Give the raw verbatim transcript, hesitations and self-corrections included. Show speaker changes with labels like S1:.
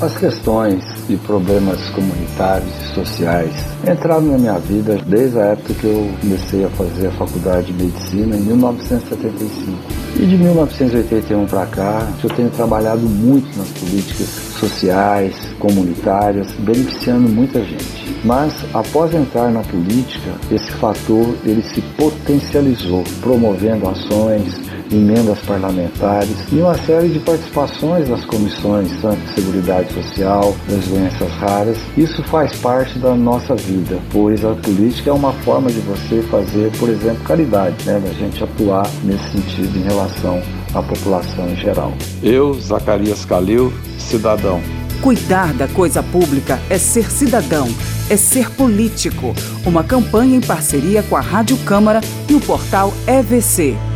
S1: As questões e problemas comunitários e sociais entraram na minha vida desde a época que eu comecei a fazer a faculdade de medicina em mil novecentos e setenta e cinco. E de mil novecentos e oitenta e um para cá, eu tenho trabalhado muito nas políticas sociais, comunitárias, beneficiando muita gente. Mas, após entrar na política, esse fator ele se potencializou, promovendo ações, emendas parlamentares e uma série de participações nas comissões tanto de Seguridade Social, das doenças raras. Isso faz parte da nossa vida, pois a política é uma forma de você fazer, por exemplo, caridade, né? Da gente atuar nesse sentido em relação à população em geral.
S2: Eu, Zacarias Calil, cidadão.
S3: Cuidar da coisa pública é ser cidadão, é ser político. Uma campanha em parceria com a Rádio Câmara e o portal E V C.